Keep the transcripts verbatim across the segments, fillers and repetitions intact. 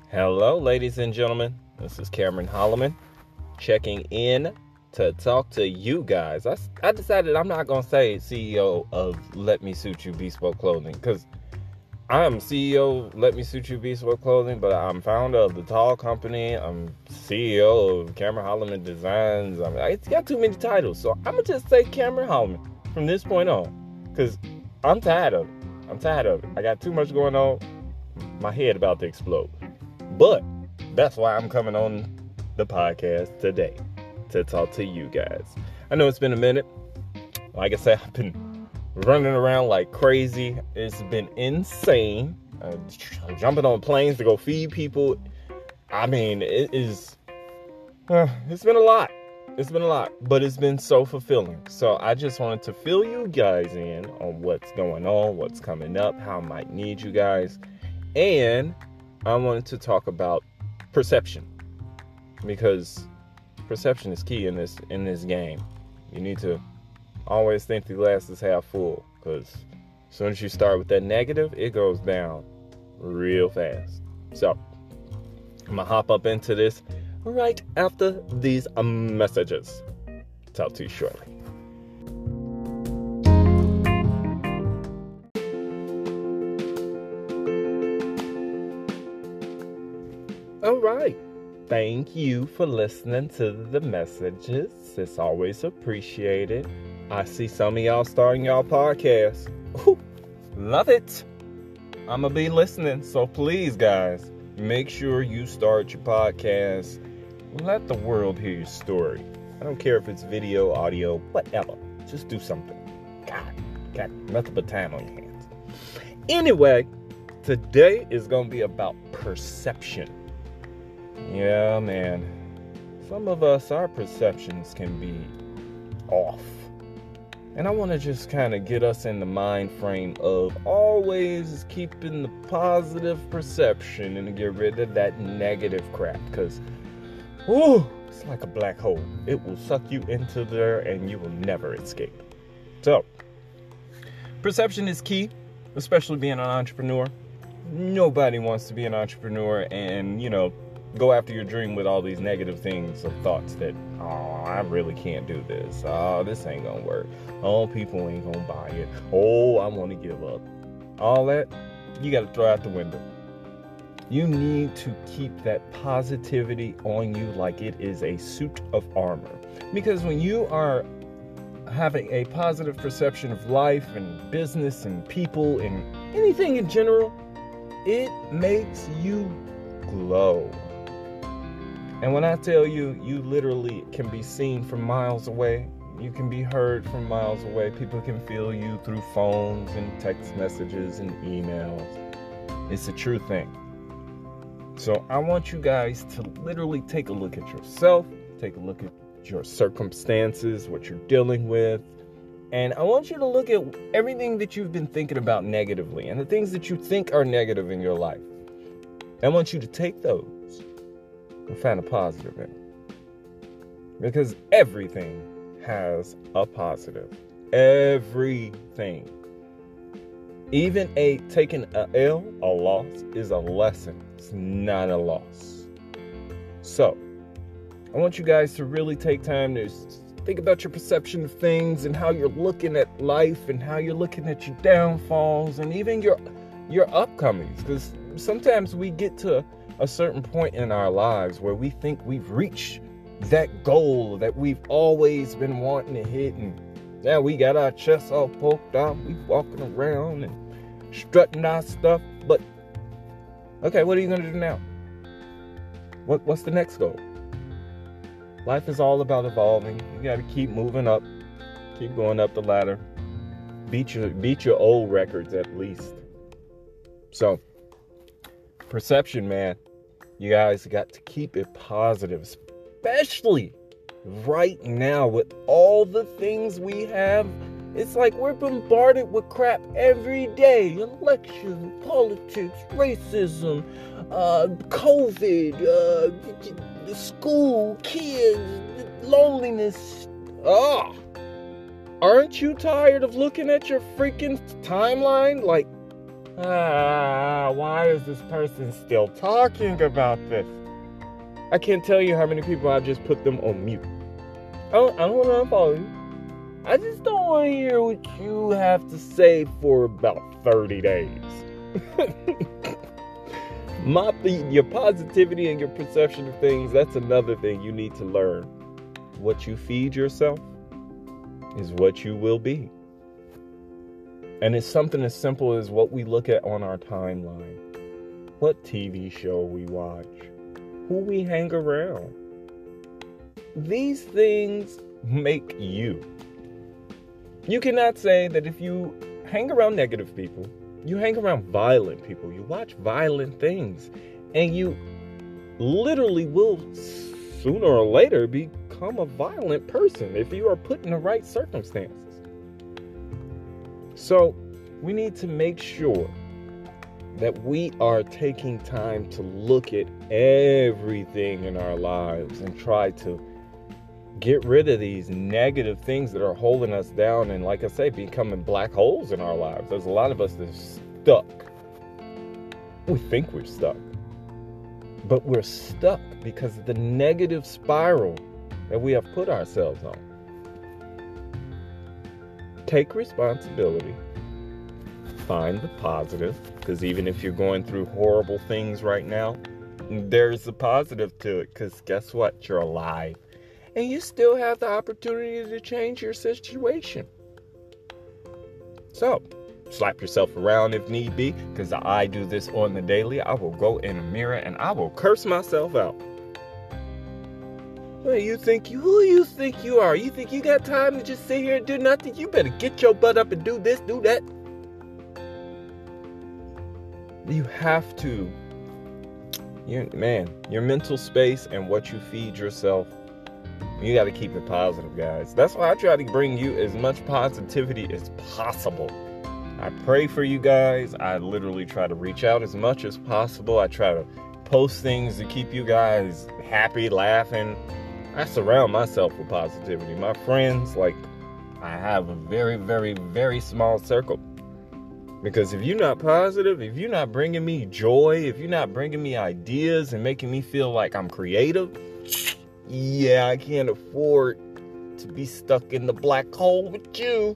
Hello, ladies and gentlemen. This is Cameron Holloman checking in to talk to you guys. I, I decided I'm not going to say C E O of Let Me Suit You Bespoke Clothing because I'm C E O of Let Me Suit You Bespoke Clothing, but I'm founder of the Tall Company. I'm C E O of Cameron Holloman Designs. I mean, it's got too many titles, so I'm going to just say Cameron Holloman from this point on because I'm tired of it. I'm tired of it. I got too much going on. My head about to explode. But that's why I'm coming on the podcast today to talk to you guys. I know it's been a minute. Like I said, I've been running around like crazy. It's been insane. Uh, jumping on planes to go feed people. I mean, it is. Uh, it's been a lot. It's been a lot, but it's been so fulfilling. So I just wanted to fill you guys in on what's going on, what's coming up, how I might need you guys, and I wanted to talk about perception, because perception is key in this in this game. You need to always think the glass is half full, because as soon as you start with that negative, it goes down real fast. So I'm gonna hop up into this right after these messages. Talk to you shortly. All right. Thank you for listening to the messages. It's always appreciated. I see some of y'all starting y'all podcasts. Ooh, love it. I'm going to be listening. So please, guys, make sure you start your podcast. Let the world hear your story. I don't care if it's video, audio, whatever. Just do something. God, got nothing but time on your hands. Anyway, today is going to be about perception. Yeah, man. Some of us, our perceptions can be off. And I want to just kind of get us in the mind frame of always keeping the positive perception and get rid of that negative crap. Because, whoo, it's like a black hole. It will suck you into there and you will never escape. So, perception is key, especially being an entrepreneur. Nobody wants to be an entrepreneur and, you know, go after your dream with all these negative things or thoughts that, oh, I really can't do this. Oh, this ain't gonna work. Oh, people ain't gonna buy it. Oh, I want to give up. All that, you got to throw out the window. You need to keep that positivity on you like it is a suit of armor. Because when you are having a positive perception of life and business and people and anything in general, it makes you glow. And when I tell you, you literally can be seen from miles away. You can be heard from miles away. People can feel you through phones and text messages and emails. It's a true thing. So I want you guys to literally take a look at yourself, take a look at your circumstances, what you're dealing with. And I want you to look at everything that you've been thinking about negatively and the things that you think are negative in your life. I want you to take those and find a positive in it. Because everything has a positive. Everything. Even a taking a L, a loss, is a lesson. It's not a loss. So, I want you guys to really take time to think about your perception of things and how you're looking at life and how you're looking at your downfalls and even your your upcomings. Because sometimes we get to a certain point in our lives where we think we've reached that goal that we've always been wanting to hit, and now we got our chests all poked out, we walking around and strutting our stuff. But okay, what are you gonna do now? What what's the next goal? Life is all about evolving. You gotta keep moving up, keep going up the ladder, beat your beat your old records at least. So perception, man. You guys got to keep it positive, especially right now with all the things we have. It's like we're bombarded with crap every day. Election, politics, racism, uh, COVID, uh, school, kids, loneliness. Ah, aren't you tired of looking at your freaking timeline? Like, Ah, why is this person still talking about this? I can't tell you how many people I've just put them on mute. I don't, I don't want to unfollow you. I just don't want to hear what you have to say for about thirty days. My, your positivity and your perception of things, that's another thing you need to learn. What you feed yourself is what you will be. And it's something as simple as what we look at on our timeline. What T V show we watch. Who we hang around. These things make you. You cannot say that if you hang around negative people, you hang around violent people, you watch violent things, and you literally will sooner or later become a violent person if you are put in the right circumstances. So we need to make sure that we are taking time to look at everything in our lives and try to get rid of these negative things that are holding us down and, like I say, becoming black holes in our lives. There's a lot of us that are stuck. We think we're stuck. But we're stuck because of the negative spiral that we have put ourselves on. Take responsibility. Find the positive, because even if you're going through horrible things right now, there's a positive to it, because guess what? You're alive. And you still have the opportunity to change your situation. So, slap yourself around if need be, because I do this on the daily. I will go in a mirror and I will curse myself out. Well, you think you, who you think you are? You think you got time to just sit here and do nothing? You better get your butt up and do this, do that. You have to, you, man, your mental space and what you feed yourself, you got to keep it positive, guys. That's why I try to bring you as much positivity as possible. I pray for you guys. I literally try to reach out as much as possible. I try to post things to keep you guys happy, laughing. I surround myself with positivity. My friends, like, I have a very, very, very small circle. Because if you're not positive, if you're not bringing me joy, if you're not bringing me ideas and making me feel like I'm creative, yeah, I can't afford to be stuck in the black hole with you.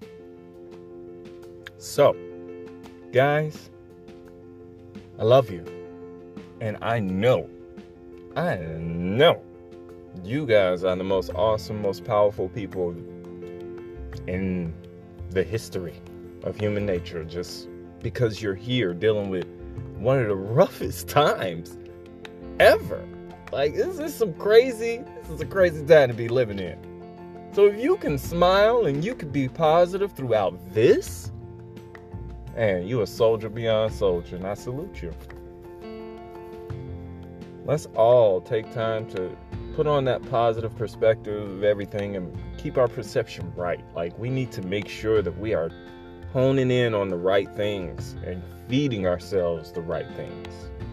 So, guys, I love you. And I know, I know you guys are the most awesome, most powerful people in the history of human nature. Just because you're here dealing with one of the roughest times ever. Like, this is some crazy, this is a crazy time to be living in. So if you can smile and you can be positive throughout this, man, you a soldier beyond soldier, and I salute you. Let's all take time to put on that positive perspective of everything and keep our perception right. Like, we need to make sure that we are honing in on the right things and feeding ourselves the right things.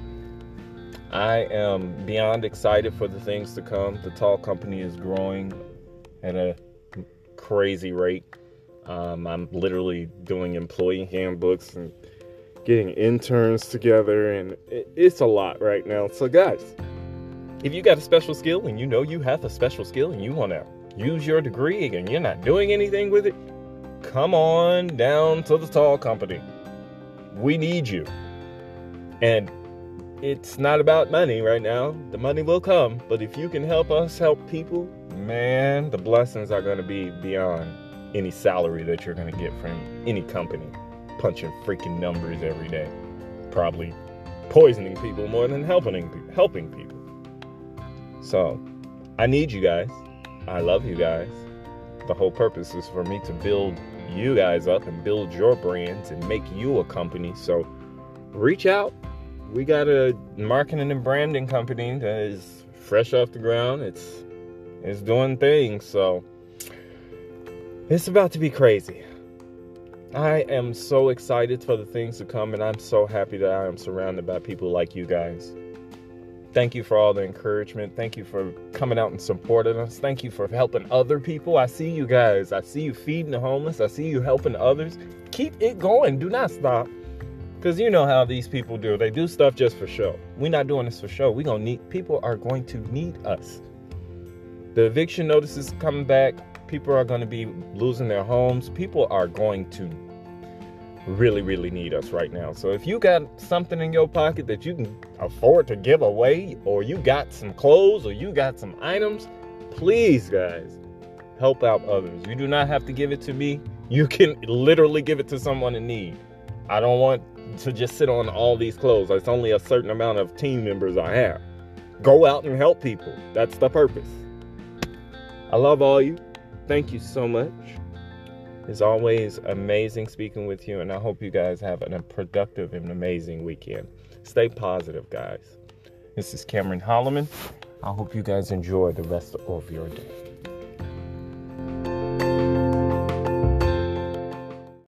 I am beyond excited for the things to come. The Tall Company is growing at a crazy rate. Um, I'm literally doing employee handbooks and getting interns together, and it, it's a lot right now. So guys, if you got a special skill and you know you have a special skill and you want to use your degree and you're not doing anything with it, come on down to the Tall Company. We need you. And it's not about money right now. The money will come. But if you can help us help people, man, the blessings are going to be beyond any salary that you're going to get from any company. Punching freaking numbers every day. Probably poisoning people more than helping, helping people. So, I need you guys. I love you guys. The whole purpose is for me to build you guys up and build your brands and make you a company. So reach out. We got a marketing and branding company that is fresh off the ground. It's it's doing things. So it's about to be crazy. I am so excited for the things to come, and I'm so happy that I am surrounded by people like you guys. Thank you for all the encouragement. Thank you for coming out and supporting us. Thank you for helping other people. I see you guys. I see you feeding the homeless. I see you helping others. Keep it going. Do not stop. Because you know how these people do. They do stuff just for show. We're not doing this for show. We're gonna need, people are going to need us. The eviction notices coming back. People are going to be losing their homes. People are going to really, really need us right now. So if you got something in your pocket that you can afford to give away, or you got some clothes, or you got some items, please, guys, help out others. You do not have to give it to me. You can literally give it to someone in need. I don't want to just sit on all these clothes. It's only a certain amount of team members I have. Go out and help people. That's the purpose. I love all you. Thank you so much. It's always amazing speaking with you, and I hope you guys have an, a productive and amazing weekend. Stay positive, guys. This is Cameron Holloman. I hope you guys enjoy the rest of your day.